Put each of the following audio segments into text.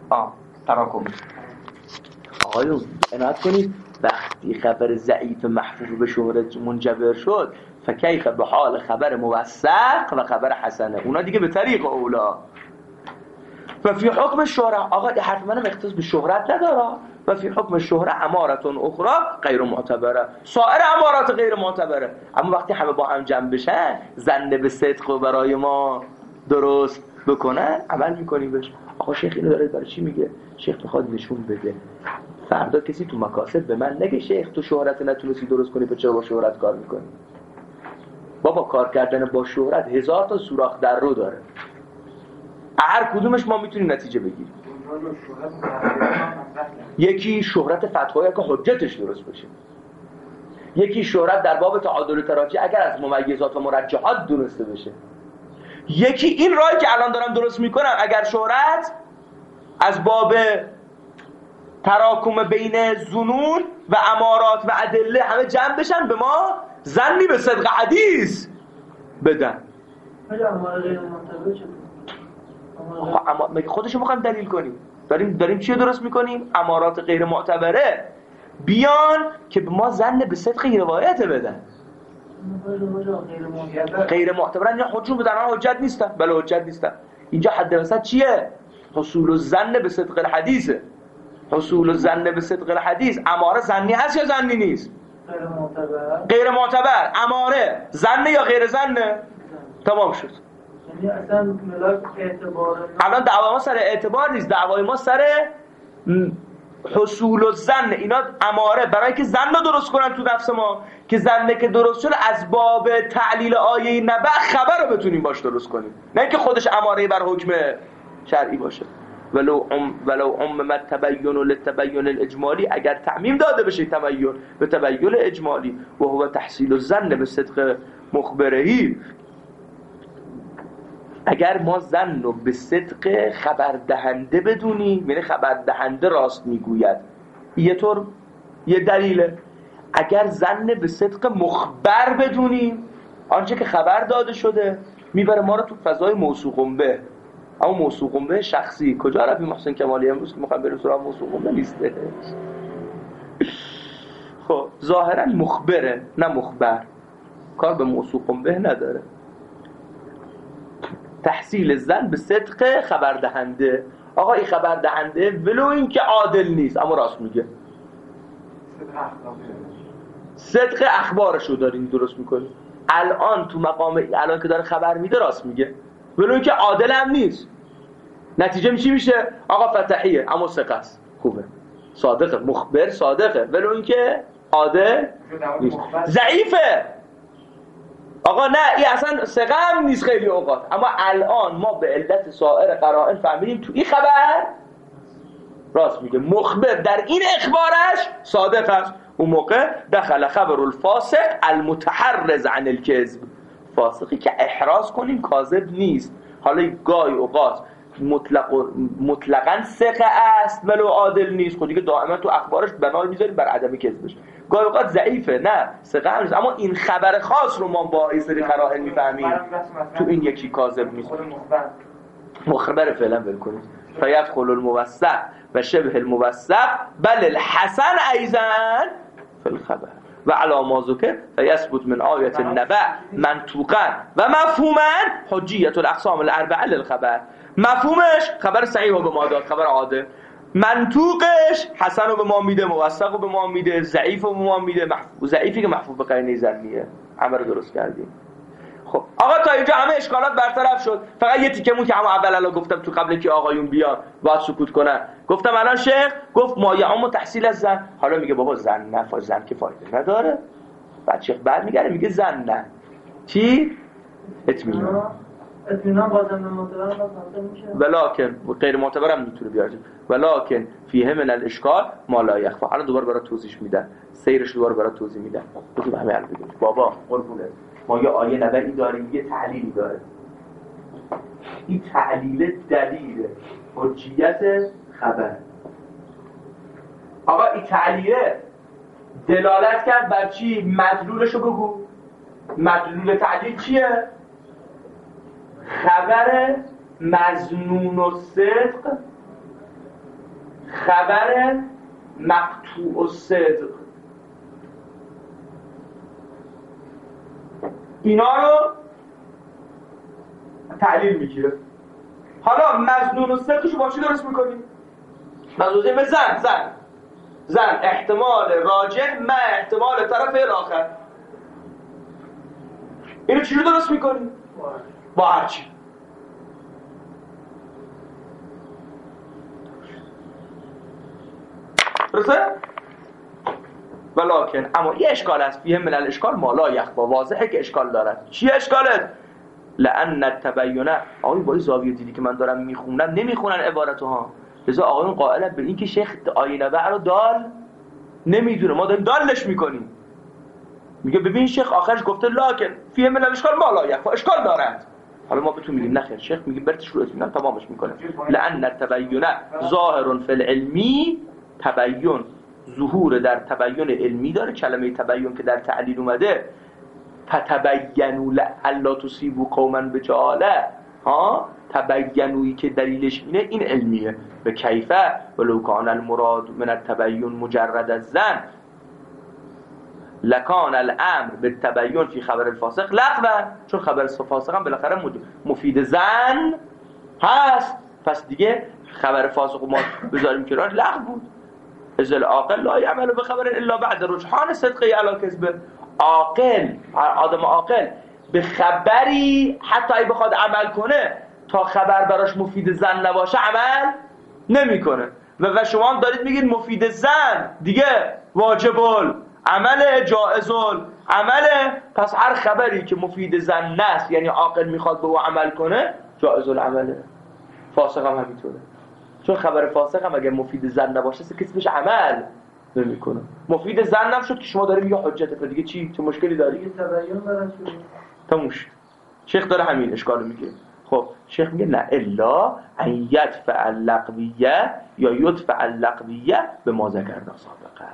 تراکمی. آقایون عنایت کنید وقتی خبر ضعیف محفوظ به شهرت منجبر شد فکیف به حال خبر موثق و خبر حسنه، اونا دیگه به طریق اولا. و فی حکم شهرت، آقا حرف منم اختصاص به شهرت نداره. و فی حکم شهرت امارتون اخرى غیر معتبره، سایر امارات غیر معتبره. اما وقتی همه با هم جمع بشن ظن به صدق و برای ما درست بکنن عمل میکنیم بهش. آقا شیخ اینو داره برای چی میگه؟ شیخ میخواد نشون بده فردا کسی تو مکاسب به من نگه شیخ تو شهرت نتونستی درست کنی پس چرا با شهرت کار میکنی؟ بابا کار کردن با شهرت 1000 تا سوراخ در رو داره، هر کدومش ما میتونیم نتیجه بگیریم. یکی شهرت فتوایی که حجتش درست بشه، یکی شهرت در باب تعادل تراجع اگر از ممیزات و مرجحات درسته بشه، یکی این راهی که الان دارم درست میکنم اگر شهرت از باب تراکم بین ظنون و امارات و ادله همه جمع بشن به ما ظنی به صدق حدیث بدن. اما خودشو میخوایم دلیل کنیم، داریم چی درست میکنیم؟ امارات غیر معتبره بیان که به ما ظن به صدق روایت بدن. غیر معتبرن یا خودشون بدن حجت نیستن. بله حجت نیستن. اینجا حد وسط چیه؟ حصول الظن به صدق الحدیثه. حصول الظن به صدق الحدیث اماره ظنی هست یا ظنی نیست؟ غیر معتبر. اماره ظن یا غیر ظن؟ تمام شد. یعنی اصلا ملاک اعتبار الان دعوا ما سر اعتبار نیست، دعوای ما سر حصول الظن. اینا اماره برای که ظن رو درست کنن تو نفس ما که ظنه که درست شده از باب تعلیل آیه نبأ خبر رو بتونیم باش درست کنیم، نه اینکه خودش اماره بر حکم شرعی باشه. ولو عمم تبین للتبین الاجمالی، اگر تعمیم داده بشه تبین به تبین اجمالی و هو تحصیل الظن به صدق مخبرهی، اگر ما ظن رو به صدق خبر دهنده بدونیم یعنی خبر دهنده راست میگوید، یه طور یه دلیله. اگر ظن به صدق مخبر بدونیم آنچه که خبر داده شده میبره ما رو تو فضای موثوق به. اما موثوق به شخصی کجا رفت محسن کمالی امروز که میخوام بریم سراغ موثوق به نیسته. خب ظاهرا مخبره نه مخبر، کار به موثوق به نداره. تحصیل ظن به صدق خبر دهنده. آقا این خبر دهنده ولو این که عادل نیست اما راست میگه، صدق اخبارش رو داریم درست میکنیم. الان تو مقام الان که داره خبر میده راست میگه ولو این که عادل هم نیست. نتیجه میشه آقا فتحیه اما ثقه است، خوبه، صادقه، مخبر صادقه ولو این که عادل نیست. ضعیفه آقا نه این اصلا ثقه هم نیست خیلی اوقات، اما الان ما به علت سایر قرائن فهمیدیم تو این خبر راست میگه، مخبر در این اخبارش صادق است. اون موقع دخل خبر الفاسق المتحرز عن الكذب، فاسقی که احراز کنیم کاذب نیست. حالا گاهی اوقات مطلقاً ثقه است ولو عادل نیست، خود دیگه دائما تو اخبارش بنا میذاریم بر عدم کذبش. گاهی اوقات ضعیفه نه ثقه نیست، اما این خبر خاص رو ما با این سری قرائن میفهمیم تو این یکی کاذب نیست. مخبر فعلا بکنید فیدخل الموثق و شبه الموثق بل الحسن ایضا فی الخبر و علی ما ذکر فیثبت من آیه النبأ منطوقا و مفهوما حجیت الاقسام الاربعه للخبر. مفهومش خبر صحیح رو به ما داد، خبر عادل. منطوقش حسن رو به ما میده، موثق رو به ما میده، ضعیف رو به ما میده. ضعیفی که محفوظ به قرینه ظنیه. همه رو درست کردیم. خب آقا تا اینجا همه اشکالات برطرف شد. فقط یه تیکمون که همون اول الان گفتم تو قبل که آقایون بیان باید سکوت کنن. گفتم الان شیخ گفت ما یعم تحصیل از زن، حالا میگه بابا زن نه، زن که فایده نداره. بعد شیخ بعد میگه زن نه چی؟ اطمینان بازم معتبر میشه، ولکن غیر معتبر هم میتونه بیاد. ولکن فیه من الاشکال ما لا یخفا. حالا دوباره برات توضیح میدن، سیرش دوباره برات توضیح میدن. بگو همه حل بگو بابا قربونه ما یه آیه نبوی داریم یه تعلیلی داره، این تعلیل دلیل حجیت خبر. آقا این تعلیله دلالت کرد بر چی؟ مدلولشو بگو. مدلول تعلیل چیه؟ خبر مظنون الصدق خبر مقطوع الصدق، اینا رو تعلیل میگیره. حالا مظنون الصدقشو با چی درست میکنیم؟ مظنون به زن احتمال راجح من احتمال طرف الاخر، اینو چی رو درست میکنیم؟ با هرچی. درسته؟ ولکن اما یه اشکال هست، فیه من الاشکال ما لا یخفی، واضحه که اشکال دارد. چی اشکالت؟ لأن التبین، آقای با این زاویه دیدی که من دارم میخونم نمیخونن عبارتها، لذا آقایون قائلن به این که شیخ آینه بع رو دال نمیدونه، ما داریم دالش میکنیم. میگه ببین شیخ آخرش گفته لکن فیه من الاشکال ما لا یخفی، اشکال دارد. حالا ما بهتون میگیم نخیر، شیخ میگه برتش رو اطمینان تمامش میکنه. لأن التبین ظاهر فی العلمی، تبین ظهور در تبین علمی داره. کلمه تبین که در تعلیل اومده فتبینوا لعل تصیبوا قوما بجهاله، تبینویی که دلیلش اینه، این علمیه. به کیفه ولو کان المراد من التبین مجرد الظن لکان الامر بالتبین فی خبر الفاسق لغوا، چون خبر فاسق هم بالاخره مفید ظن هست، پس دیگه خبر فاسق ما بذاریم کنار لغو بود. ازل عاقل لا یعمل بخبر الا بعد رجحان صدقی علی کذبه. عاقل، آدم عاقل به خبری حتی اگه بخواد عمل کنه تا خبر براش مفید ظن نباشه عمل نمیکنه. و شما هم دارید میگید مفید ظن دیگه واجبال عمل، جائزال عمله، پس هر خبری که مفید ظن است یعنی عاقل میخواد به او عمل کنه جائزال عمله. فاسق هم همینطوره، چون خبر فاسق هم اگر مفید ظن نباشه کسی بهش عمل نمیکنه. مفید ظن نشد که شما داریم یه حجت دیگه چی؟ چه مشکلی داری؟ تبین داره تموش. شیخ داره همین اشکالو میگه. خب شیخ میگه نه الا ان یدفع اللغویه یا یدفع اللغویه به ما ذکرنا سابقا.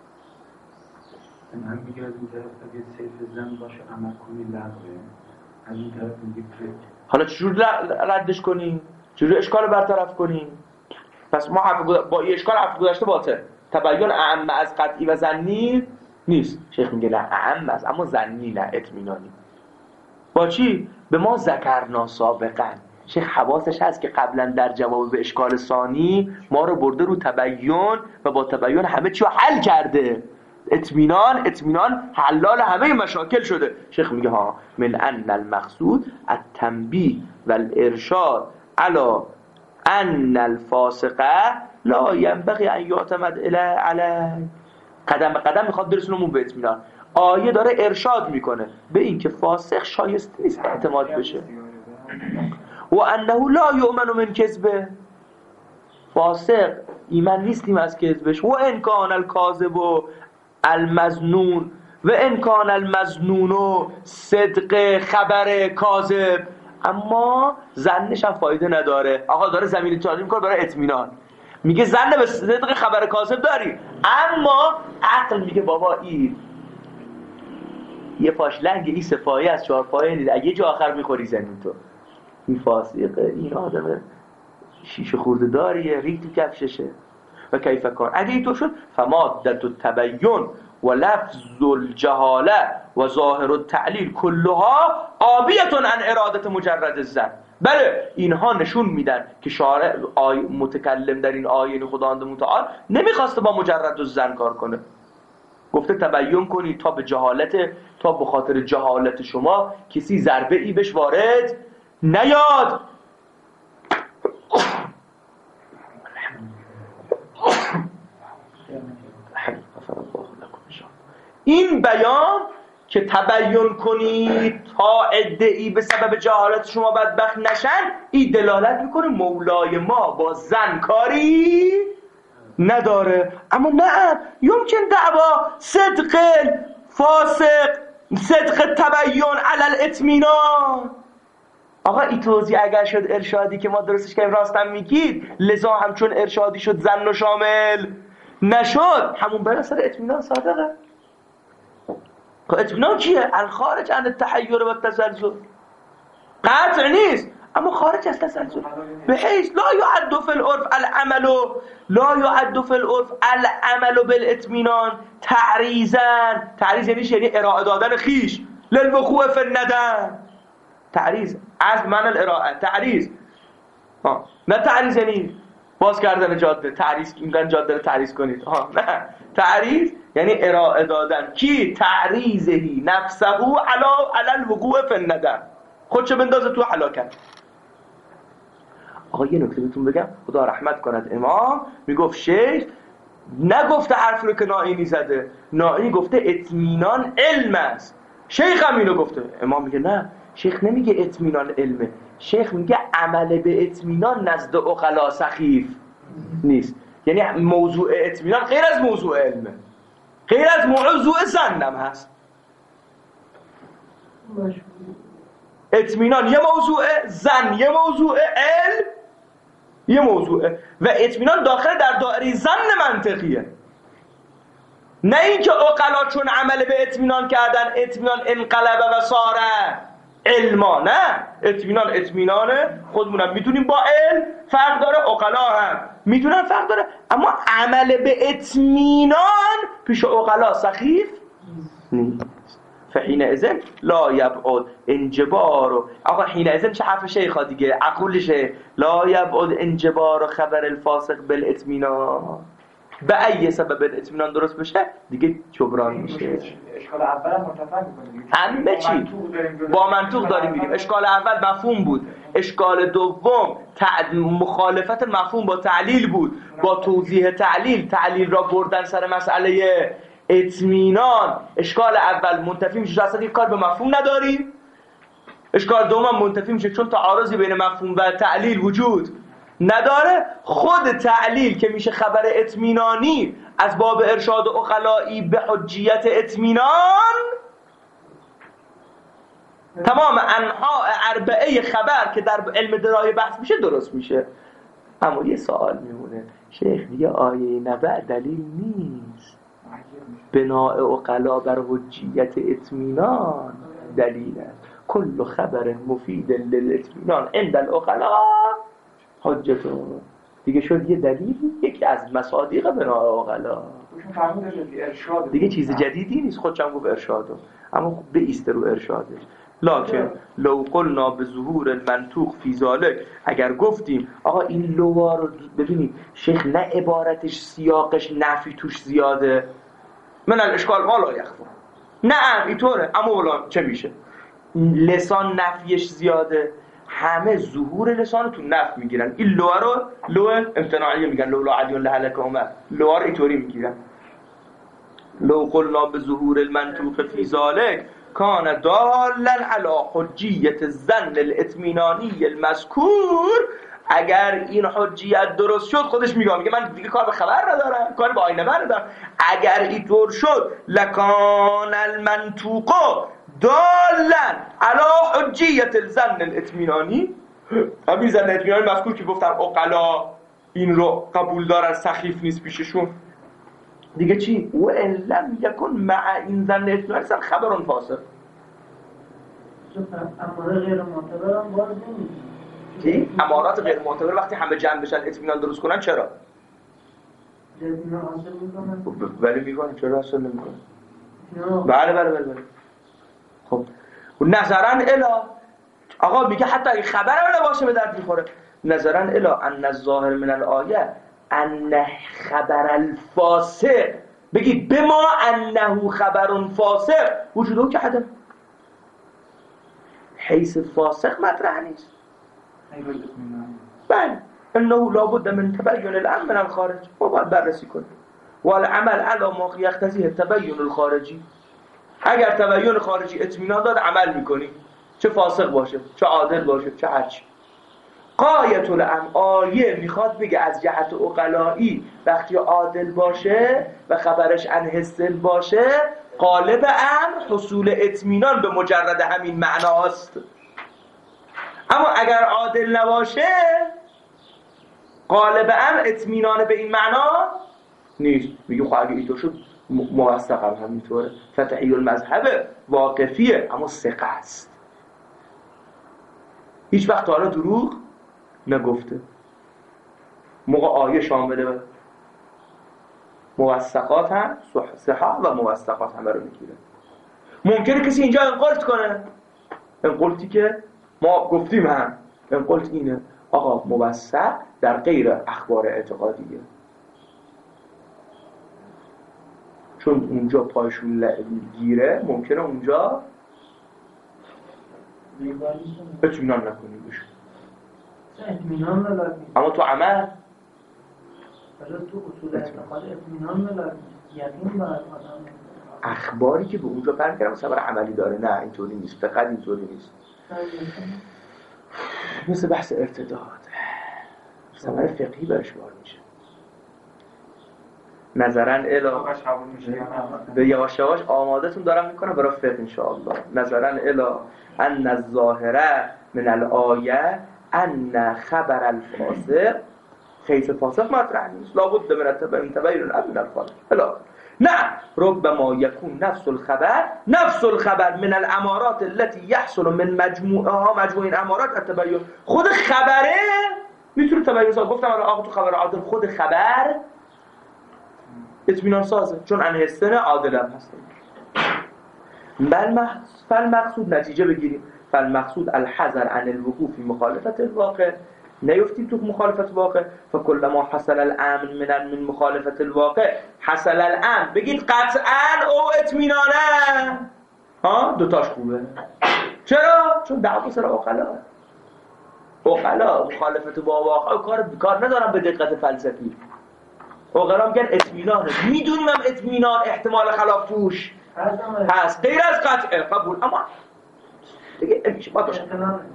من میگه از این طرف اگه سیف ظن باشه عمل کنی لغوه، از این طرف میگه حالا چجور ردش کنیم؟ چجور اشکال برطرف کنیم؟ پس ما با این اشکال حرف گذاشته باطل. تبین اعم از قطعی و ظنی نیست. شیخ میگه نه اعم از، اما ظنی نه، اطمینانی. با چی؟ به ما ذکرنا سابقا. شیخ حواسش هست که قبلا در جواب به اشکال ثانی ما رو برده رو تبین و با تبین همه چی رو حل کرده. اطمینان حلال همه مشاکل شده. شیخ میگه ها من ان المقصود التنبیه والارشاد علی ان الفاسقه لا ينبغي ان يعتمد علیه. قدم به قدم میخواد برسونمون به اطمینان. آیه داره ارشاد میکنه به این که فاسق شایسته نیست اعتماد بشه. و انه لا یؤمن من کذبه، فاسق ایمان نیستیم از کذبش. و ان کان الکاذب المظنون و ان کان المظنون صدق خبر کاذب، اما ظنش هم فایده نداره. آقا داره زمین تاریک میکنه برای اطمینان، میگه ظن به صدق خبر کاذب داری، اما عقل میگه بابا این یه پاش لنگ، این سفاهی از 4 پایه نیست، اگه جا آخر میخوری زمین تو، این فاسقه، این آدم شیشه خورده داریه، ریگ تو کفششه. و کیف کار اگه این تو شد فمادت التبین و لفظ الجهاله و ظاهر التعلیل کلها آبیتون عن ارادت مجرد الظن. بله اینها نشون میدن که شارع متکلم در این آیه خداوند متعال نمیخواسته با مجرد الظن کار کنه، گفته تبین کنید تا به جهالت، تا به خاطر جهالت شما کسی ضربه ای بهش وارد نیاد. این بیان که تبین کنید تا عده‌ای به سبب جهالت شما بدبخت نشن، این دلالت میکنه مولای ما با زن کاری نداره. اما نه یمکن دعوا صدق فاسق، صدق تبین علی الاطمینان. آقا این توضیح اگر شد ارشادی که ما درستش کردیم راستم میگید، لذا هم چون ارشادی شد زن و شامل نشد، همون بر اثر اطمینان صادقه. اطمینان چیه؟ الخارج عن التحیر و التزلزل، قطع نیست اما خارج از تسلسل بحیث لا یعد فی العرف العمل بالاطمینان تعریضا. تعریض یعنی ارائه دادن خیش للوقوع فی الندم. تعریض از من الارائه تعریض، نه تعریض یعنی باز کردن جاده. تعریض میگن جاده رو تعریض کنید، نه. تعریض یعنی ارائه دادن. کی؟ تعریضهی نفسه علی الوقوع فی الندم، خودشو بندازه تو هلاکت. آقا یه نکته بهتون بگم، خدا رحمت کند امام میگفت شیخ نگفته حرف رو که نائینی زده، نائینی گفته اطمینان علم است، شیخ هم اینو گفته. امام میگه نه، شیخ نمیگه اطمینان علمه، شیخ میگه عمل به اطمینان نزد عقلا سخیف نیست. یعنی موضوع اطمینان غیر از موضوع علمه، غیر از موضوع ظنم هست. اطمینان یه موضوعه، ظن یه موضوعه، علم یه موضوعه. و اطمینان داخل در دایره ظن منطقیه، نه اینکه عقلا چون عمل به اطمینان کردن اطمینان انقلب و ساره علما. نه، اطمینانه خودمونم میتونیم با علم فرق داره، عقلا هم میتونن فرق داره، اما عمل به اطمینان پیش عقلا سخیف نیست. فحینئذ لا یبعد انجبار. آقا حینئذ چه حرف شیخا دیگه، عقولشه. لا یبعد انجبار خبر الفاسق بالاطمینان. به ای سبب الاطمینان درست بشه دیگه جبران میشه. اشکال اول هم متفق می‌کنه، همه چی با منطوق داریم میریم. اشکال اول مفهوم بود، اشکال دوم مخالفت مفهوم با تعلیل بود، با توضیح تعلیل را بردن سر مسئله اطمینان. اشکال اول منتفی میشه، اصلا یک کار به مفهوم نداریم. اشکال دوم منتفی میشه چون تعارضی بین مفهوم و تعلیل وجود نداره. خود تعلیل که میشه خبر اطمینانی از باب ارشاد عقلائی به حجیت اطمینان، تمام انواع اربعه خبر که در علم درای بحث میشه درست میشه. اما یه سوال میمونه، شیخ دیگه آیه نبع دلیل نیست، بناء عقلا بر حجیت اطمینان دلیل است. کل خبر مفید للاطمینان عند العقلا حجتون. دیگه شد یه دلیل، یکی از مصادیق بناء عقلا دیگه، چیز جدیدی نیست. خودشم گفت ارشادو، اما خب به ایست رو ارشادش. لکن لو قلنا به ظهور المنطوق فی ذالک، اگر گفتیم آقا این لوا رو ببینید شیخ نه عبارتش سیاقش نفی توش زیاده، من الاشکال ما لا یخفا، نه اینطوره، اما ولا چه میشه لسان نفیش زیاده، همه ظهور لسان تو نفی میگیرن. این لوا رو لو امتناعیه میگن، لولا علیون لهلک اومد، لوا رو اینطوری میگیرن. لو قلنا به ظهور المنطوق فی ذالک کان دالا علی حجیت الظن الاطمینانی المذکور. اگر این حجیت درست شد، خودش میگه من دیگه کار به خبر ندارم، کار به آینه ندارم، اگر اینطور شد لکان المنطوق دالا علی حجیت الظن الاطمینانی، همین ظن اطمینانی مذکور که گفتم عقلا این رو قبول دارن، سخیف نیست پیششون دیگه. چی؟ و ان لم یکن مع این ظن اطمینانی خبر فاسق. اماره غیر معتبر هم وارد نمیشه. چی؟ امارات غیر معتبر وقتی همه جمع بشن اطمینان درست کنن چرا؟ اطمینان حاصل میکنن؟ ولی میکنن، چرا حاصل نمیکنن؟ بله. خب و نظرا الا، آقا میگه حتی اگه خبر هم نباشه به درد میخوره. نظرا الا ان الظاهر من الآیه ان خبر الفاسق، بگید بما انه خبر فاسق وجوده که عدم، حیث فاسق مطرح نیست. بله انه لابد من تبین الامر من الخارج، ما باید بررسی کنیم. والعمل علی ما یقتضی تبین الخارجی، اگر تبین خارجی اطمینان داد عمل میکنیم، چه فاسق باشه چه عادل باشه چه هرچی. قایت الامر، آیه میخواد بگه از جهت عقلائی وقتی عادل باشه و خبرش عن حسن باشه، غالب امر حصول اطمینان به مجرد همین معناست. اما اگر عادل نباشه غالب امر اطمینان به این معنا نیست. میگه خب اگه اینطور شد موثق هم همینطوره، فتحی المذهب واقفیه اما ثقه است. هیچ وقت تا حالا دروغ نگفته. موقع آیه شامل موثقات هم صحاح و موثقات هم رو میگیره. ممکنه کسی اینجا انقلت کنه، انقلتی که ما گفتیم هم انقلت اینه آقا موثق در غیر اخبار اعتقادیه، چون اونجا پایشون گیره ممکنه اونجا اطمینان نکنیم بشه. اما تو عمل تو اصول اعتقاد اطمینان ملازم یقین باید آدم اخباری که به اونجا برمیگردن ثمر عملی داره. نه اینطوری نیست، فقط اینطوری نیست. مثل بحث ارتداد ثمر فقهی برش وارد میشه. نظرا الا به یواش یواش آمادهتون دارم میکنم برای فقه ان شاء الله. نظرا الا ان الظاهره من الآیه ان خبر الفاسق خیط فاسق مطرح نیست، لابد من تبین من الفاسق الا نه ربما يكون نفس الخبر من الامارات التي يحصل من مجموع این امارات التبین. خود خبره میتونه تبین ساز. گفتم آقا تو خبر عادل خود خبر اطمینان سازه چون انهستن عادل هم هست. فالمقصود نتیجه بگیریم فالمقصود الحذر عن الوقوع في مخالفت الواقع، نیفتیم تو مخالفت واقع. فکل ما حصل الامن من مخالفت الواقع حصل الامن. بگید قطعا او اطمینانه. ها دوتاش خوبه. چرا؟ چون دعوا سر عقلا مخالفت با واقع کار ندارم به دقت فلسفی. عقلا میگن اطمینانه، میدونیم هم اطمینان احتمال خلاف توش هست غیر از قطع قبول، اما دیگه نمیشه باید باشه.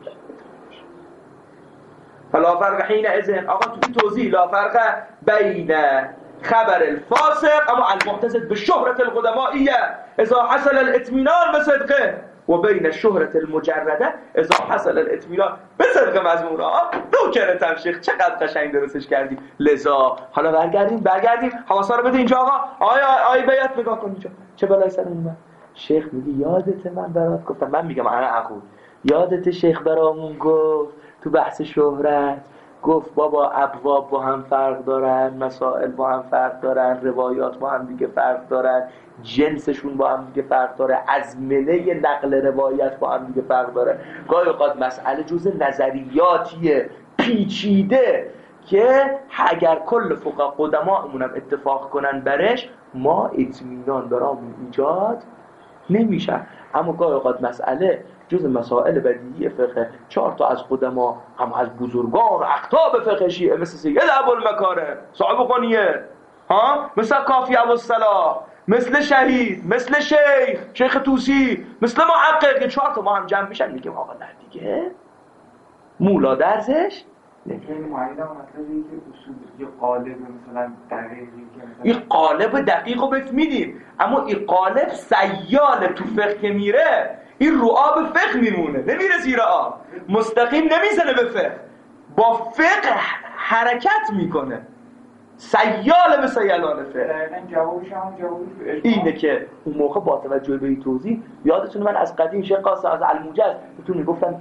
فلا فرق حین اذن آقا توی توضیح لا فرق بین خبر الفاسق اما المعتزد به شهرت القدمائیه اذا حصل الاطمینان به صدقه و بین الشهرت المجرده اذا حصل الاطمینان به صدق مضمونه. نوکرتم شیخ چقدر قشنگ درستش کردی. لذا حالا برگردیم حواسا رو بده اینجا آقا. آیه بیات نگاه کن اینجا چه بلای سر اومد. شیخ میگه یادت من برات گفتم، من میگم انا عقول یادت شیخ برامون گفت تو بحث شهرت گفت بابا ابواب با هم فرق دارن، مسائل با هم فرق دارن، روایات با هم دیگه فرق دارن، جنسشون با هم دیگه فرق داره، ازمنه نقل روایت با هم دیگه فرق داره. گاهی اوقات مسئله جزء نظریاتیه پیچیده که اگر کل فقها قدماءمون هم اتفاق کنن برش ما اطمینان برامون ایجاد نمیشه. اما گاهی اوقات مسئله جز مسائل بدیهی فقه 4 تا از قدما هم از بزرگان و اقطاب فقه شیعه مثل سید ابوالمکارم صاحب قنیه مثل کافی ابوالصلاح مثل شهید مثل شیخ طوسی مثل محقق 4 تا ما هم جمع میشن میگیم آقا نه دیگه مولا درزش این معین هم مطلب این که اصول یه قالب مثلا دقیقی که این قالب دقیق رو بهت میدیم، اما این قالب سیال تو فقه که میره این رو آب فقه میمونه نمیره زیر آب، مستقیم نمیزنه به فقه، با فقه حرکت میکنه، سیال به سیالان فقه. دقیقا جوابش هم جوابش اینه که اون موقع با توجه به این توضیح یادتونه من از قدیم شیخ قاسم از الموجز بهتون میگفتم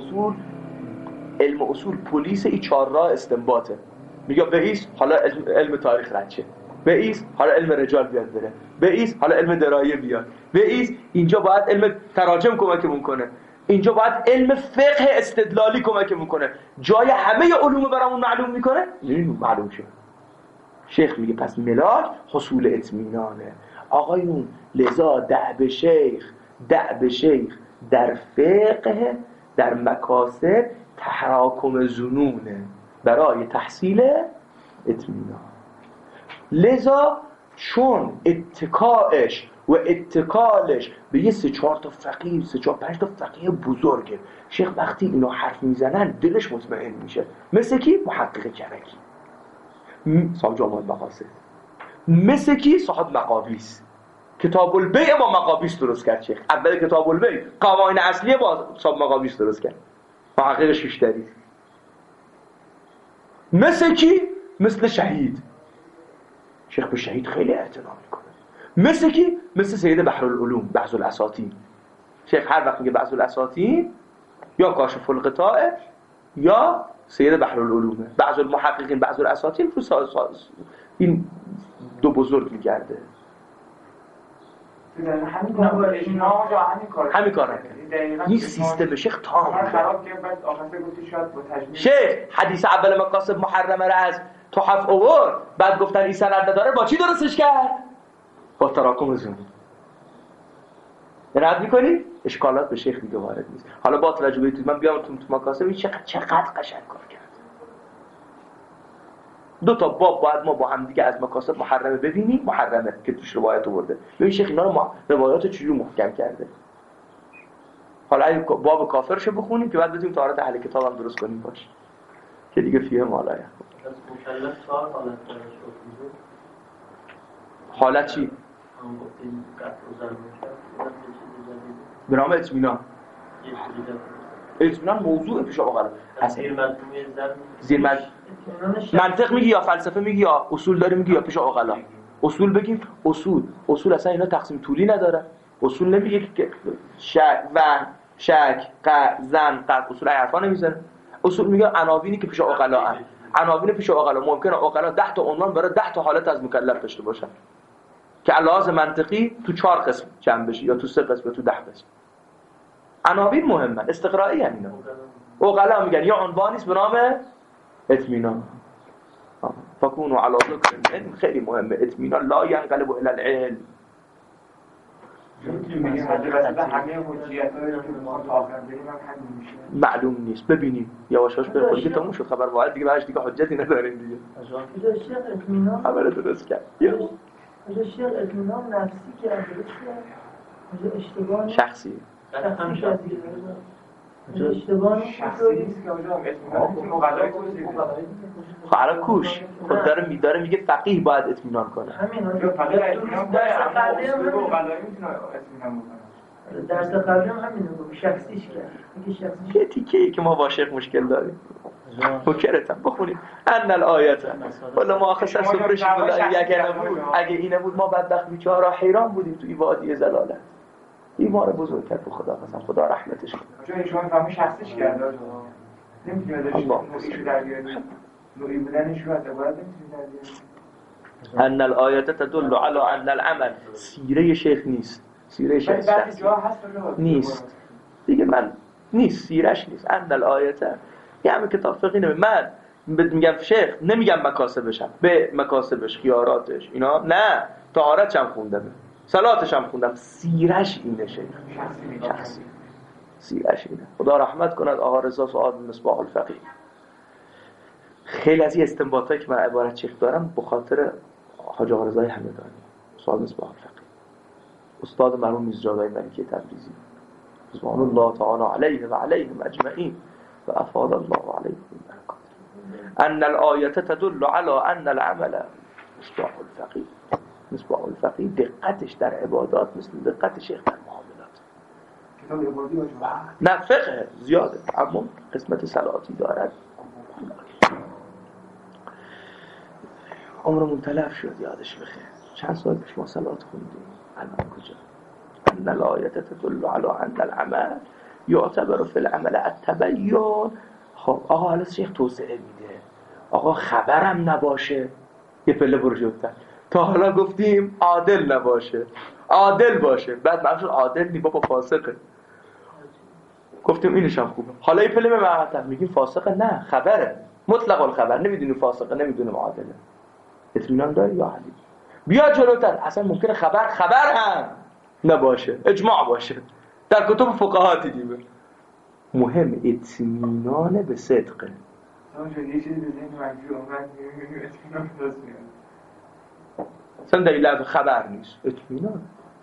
علم اصول پلیس این 4 راه استنباطه. میگه بهیس حالا علم تاریخ رد شه، بهیس حالا علم رجال بیاد بره، بهیس حالا علم درایه بیاد، بهیس اینجا باید علم تراجم کمکمون کنه، اینجا باید علم فقه استدلالی کمکمون کنه، جای همه علوم برامون معلوم میکنه معلوم شد. شیخ میگه پس ملاک حصول اطمینانه آقایون. لذا دعب شیخ در فقه در مکاسب تحراکم ظنونه برای تحصیل اطمینان. لذا چون اتکاش و اتکالش به یه 3-4 تا فقیه 3-4-5 تا فقیه بزرگه، شیخ وقتی اینو حرف میزنن دلش مطمئن میشه. مثل کی؟ محقق کرکی صاحب جامع المقاصد، مثل کی؟ صاحب مقابیس. کتاب البیع با مقابیس درست کرد شیخ. اول کتاب البیع قوانین اصلیه با صاحب مقابیس درست کرد، محقق شیشتری. مثل کی؟ مثل شهید. شیخ به شهید خیلی اعتنا میکنه. مثل کی؟ مثل سید بحرالعلوم بعض الاساطین. شیخ هر وقت میگه بعض الاساطین یا کاشف القطاع یا سید بحرالعلومه. بعض المحققین بعض الاساطین رو این دو بزرگ میگرده. همین کار این سیستم شیخ تام شیخ حدیث اول مقاصد محرمه را از تحف آورد، بعد گفتن این سند نداره، با چی درستش کرد؟ با تراکم زمین. رد میکنی؟ اشکالات به شیخ دیگه وارد نیست. حالا با توجه به من بیام تو مقاصد چقدر قشنگ کار کرد. دو تا باب باید ما با هم دیگه از مقاصد محرمه ببینیم، محرمه که توش روایت آورده. ببین شیخ اینا رو روایات چجوری محکم کرده. حالا اگه باب کافرشو بخونیم که بعد بتونیم طهارت اهل کتاب هم درست کنیم باشه. که دیگه فیه مالایه. مکلف 4 حالت داره. حالت چی؟ به نام اطمینان. اطمینان موضوع پیش آقا زیر منطق میگی یا فلسفه میگی یا اصول داری میگی یا پیش آقا اصول بگیم. اصول اصلا اینا تقسیم طولی نداره. اصول نمیگه که شک زن قد اصول حرفا نمیزنه. اصول میگه عناوینی که پیش عقلا ان. عناوین پیش عقلا ممکنه عقلا 10 تا عنوان برای 10 تا حالت از مکلف داشته باشن که علاوه منطقی تو 4 قسم جمع بشه یا تو 3 قسم یا تو 10 قسم. عناوین مهمه، استقرایی ان اینا. عقلا میگن یا عنوانی است به نام اطمینان. فكونوا على ذكر العلم. خیلی مهمه اطمینان لا ينقلب الى العلم. معلوم نیست. ببینیم یواشاش به خودی تموم شد خبر واحد دیگه بعدش دیگه حجتی نداریم دیگه. خبر درست کرد. شیخ اطمینان نفسی کرده اشتباه شخصی. اشتباه شخصی نیست که اونجا مقدای خب کوش خود داره میگه فقیه باید اطمینان کنه. همین فقیه اطمینان کنه. درس قبلی هم همینو گفت شخصیش کرد. یه تیکه‌ای که ما با شیخ مشکل داریم. فکرتم بخونیم ان الآیت ولا ما خص صبرش اگه اینه بود ما بدبخت بیچارا حیران بودیم تو این وادی زلالت. این ما رو بزرگ کرد به خدا قسم. خدا رحمتش کنه. چون شما فهمی شخصیش کرد. نمی‌تونی ازش نوعی در بیاری. نوعی بودنش رو اعتبارات نمی‌تونی در بیاری. ان الآیت تدل على ان العمل. سیره شیخ نیست. سیره شیخ نیست دیگه. من نیست سیرش نیست. ان الآیت یه همه کتاب فقهی نمی. من میگم شیخ نمیگم مکاسبشم به مکاسبش خیاراتش اینا نه. طهارتش هم خوندم، صلاتش هم خوندم. سیرش اینه شیخ شخصی. سیرش اینه. خدا رحمت کند آقا رضا سعاد مصباح الفقیه. خیلی از این استنباطایی که من عبارت شیخ دارم به خاطر حاج آقا رضای همدانی سعاد مصباح الفقیه، استاد مرحوم میرزا ملکی تبریزی رضوان الله تعالی علیه و علیهم اجمعین و افاض الله علیه بالبرکات. ان الآیه تدل علی ان العمل مصباح الفقیه. مصباح الفقیه دقتش در عبادات مثل دقت شیخ در معاملات. کتاب عبادی باشه. نه فقه زیاده اما قسمت صلاتی دارد. عمرمون تلف شد یادش بخیر. چند سال پیش ما صلات خوندیم. الان کجا؟ ان الآیه تدل علی ان العمل یعتبر فی العمل التبیین. خب آقا حالا شیخ توسعه میده. آقا خبرم نباشه. یه پله برو جلوتر. تا حالا گفتیم عادل نباشه، عادل باشه. بعد منظور عادل نی بابا فاسقه. گفتیم اینش هم خوبه. حالا یه پله به میگیم فاسقه. نه خبره مطلق الخبر. نمیدونی فاسقه نمیدونی عادله. اطمینان داری یا علی؟ بیا جلوتر. اصلا ممکنه خبر هم نباشه، اجماع باشه. در کتب فقها دیدیم. مهم اطمینان به صدقه. اونجا یه چیزی به ذهن منفی اومد می‌بینیم اطمینان درست میاد. اصلا در این لحظه خبر نیست، اطمینان.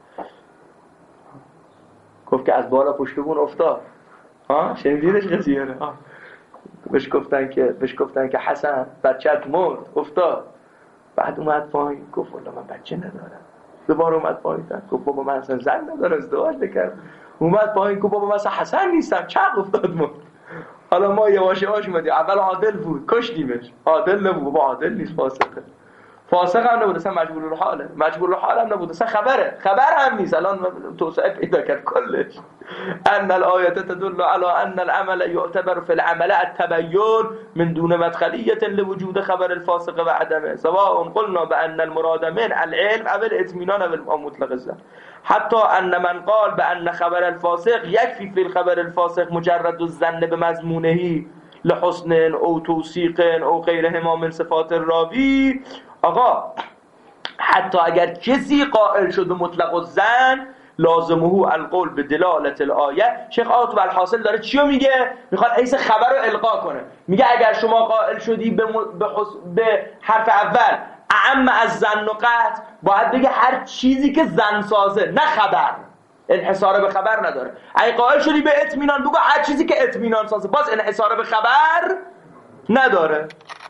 گفت که از بالا پشت بون افتاد. شنیدینش قضیه رو؟ بهش گفتن که حسن بچه‌ت مرد افتاد. بعد اومد پایین گفت والله من بچه ندارم. دوباره اومد پایین گفت بابا من اصلا زن ندارم ازدواج نکردم. اومد پایین گفت بابا من اصلا حسن نیستم چق افتاد مرد. حالا ما یواش یواش اومدیم. اول عادل بود کشتیمش. عادل نبود بابا عادل نیست فاسقه. فاسق هم نبود، اصلا مجبور الحاله، مجبور الحال هم نبود، اصلا خبر هم نیست. الان توسعه پیدا کرد کلش. ان الآیات تدل على ان العمل يعتبر في العمل التبين من دون مدخلية لوجود خبر الفاسق و عدمه، سواء قلنا بان المراد من العلم او الاطمینان او مطلق الظن. حتى ان من قال بان خبر الفاسق يكفي في الخبر الفاسق مجرد الظن بمضمونه لحسن او توثیق او غیرهما من صفات الراوی. آقا حتی اگر کسی قائل شد به مطلق الظن لازمه القول به دلالت الآیه. شیخ آقا الحاصل داره چیو میگه؟ میخواد حیث خبر رو القا کنه. میگه اگر شما قائل شدی به حرف اول اعم از ظن و قطع، باید بگه هر چیزی که ظن سازه، نه خبر. انحصار به خبر نداره. اگه قائل شدی به اطمینان، بگو هر چیزی که اطمینان سازه، باز انحصار به خبر نداره.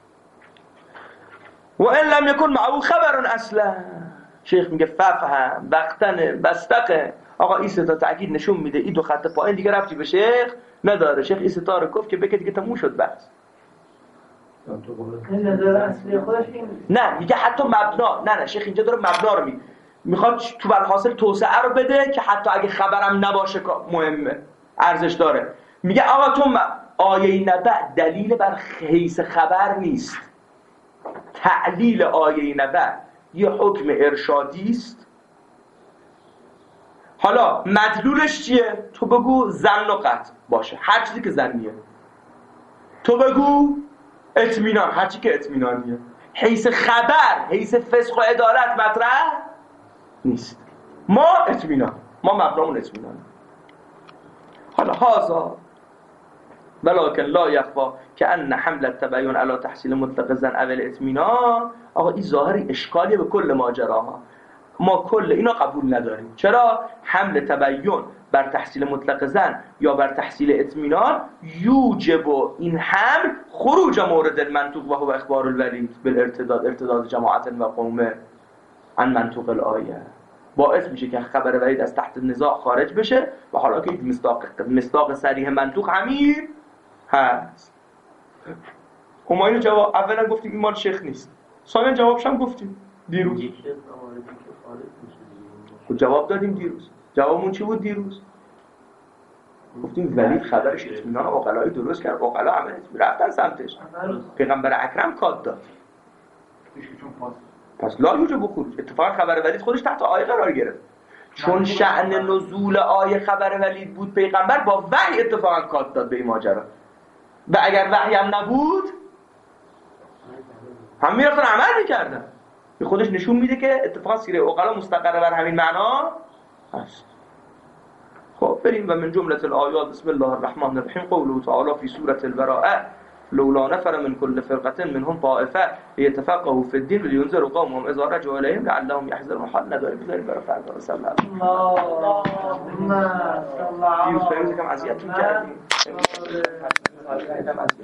و ان لم یکن معه خبر اصلا. شیخ میگه ففهم وقتن بستقه. آقا این ستا تأکید نشون میده این دو خط پایین دیگه ربطی به شیخ نداره. شیخ این ستا رو گفت که بگه دیگه تموم شد بحث. این نظر اصلی خودش این نه میگه حتی مبنا، نه شیخ اینجا داره مبنا رو میخواد تو بالحاصل توسعه رو بده که حتی اگه خبرم نباشه مهمه، ارزش داره. میگه آقا تو آیه نبأ دلیل بر حیث خبر نیست. تعلیل آیه نبأ یه حکم ارشادی است. حالا مدلولش چیه؟ تو بگو ظن و قطع باشه، هر چیزی که ظنیه. تو بگو اطمینان، هر چیزی که اطمینانیه. حیث خبر، حیث فسق و عدالت مطرح نیست. ما اطمینان، ما مبنامون اطمینان. حالا هذا ولكن لا يخفى که ان حمل التبین علی تحصیل مطلق الظن اول اطمینان. آقا این ظاهری اشکالیه به کل ماجراها. ما کل اینا قبول نداریم. چرا؟ حمل تبین بر تحصیل مطلق ظن یا بر تحصیل اطمینان یوجب این حمل خروج مورد المنطوق و هو اخبار الولید بالارتداد، ارتداد جماعت و قوم عن منطوق الآیه. باعث میشه که خبر ولید از تحت نزاع خارج بشه و حالا که مصداق صریح منطوق همین هست. ما اینو جواب اولا گفتیم این مال شیخ نیست، ثانیا جوابش هم گفتیم دیروز. جواب دادیم دیروز. جوابمون چی بود دیروز؟ گفتیم ولید خبرش اطمینان عقلای درست کرد، عقلا عملت رفتن سمتش. پیغمبر اکرم کاد داد. پس لا یوجب خروج. اتفاقا خبر ولید خودش تحت آیه قرار گرفت. چون شأن نزول آیه خبر ولید بود، پیغمبر با وحی اتفاقا کاد داد به این ماجرا. و اگر وحی هم نبود هم میرفتن عمل میکردن. به خودش نشون میده که اتفاقا سیره عقلا مستقر بر همین معنا هست. خب بریم و من جمله الآیات بسم الله الرحمن الرحیم قوله تعالی فی سوره البراءه لولا نفر من كل فرقه منهم طائفه ليتفقهوا في الدين ولينذروا قومهم اذا رجعوا اليهم لعلهم يحذرون. حال نداریم بذاریم برای فردا صلی الله علیه و آله. دیروز کم اذیتتون کردیم.